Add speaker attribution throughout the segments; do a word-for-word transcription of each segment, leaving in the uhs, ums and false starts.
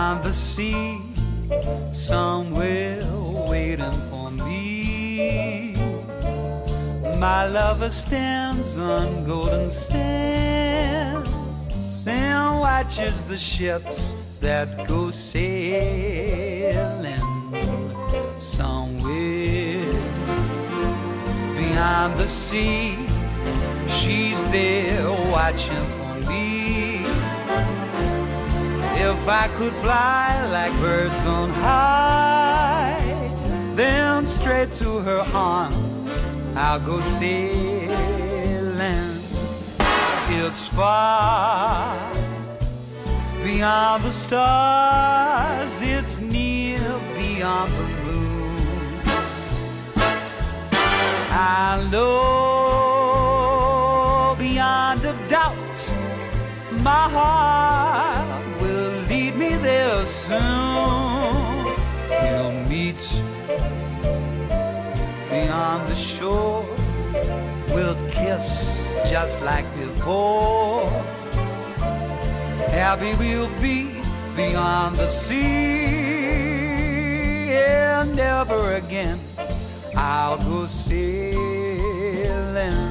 Speaker 1: beyond the sea, somewhere waiting for me. My lover stands on golden sands and watches the ships that go sailing. Somewhere beyond the sea, she's there watching for me. If I could fly like birds on high, then straight to her arms I'll go sailing. It's far beyond the stars, it's near beyond the moon. I know beyond a doubt my heart will lead me there soon. We'll meet beyond the shore, we'll kiss just like before. Happy we'll be beyond the sea, and never again I'll go sailing.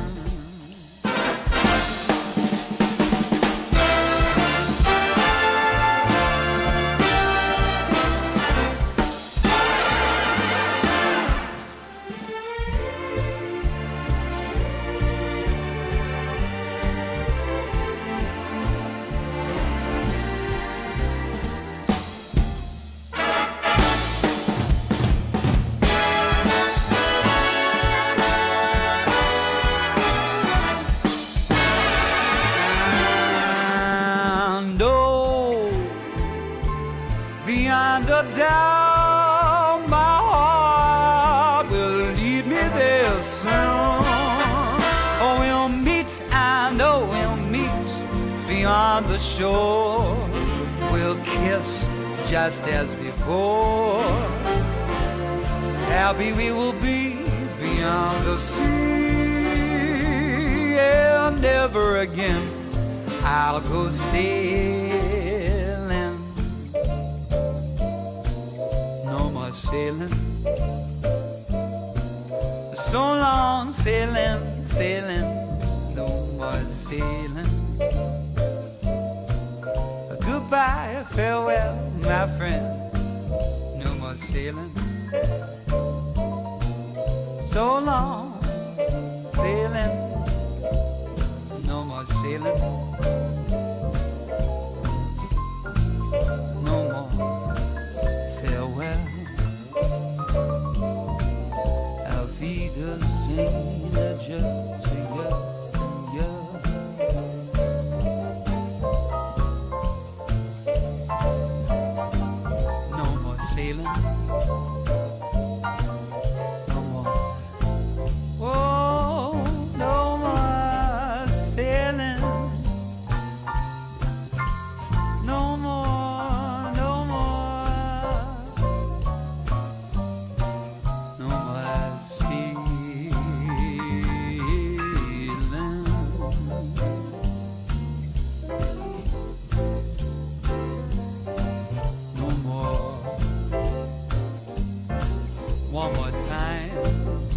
Speaker 1: Beyond a doubt, my heart will lead me there soon. Oh, we'll meet, I know we'll meet beyond the shore. We'll kiss just as before. Happy we will be beyond the sea, and never again I'll go sailing. Sailing, so long sailing, sailing, no more sailing. Goodbye, farewell, my friend, no more sailing. So long sailing, no more sailing. No more farewell. No more sailing, no more. Oh, no more sailing, no more, no more, no more sailing. One more time.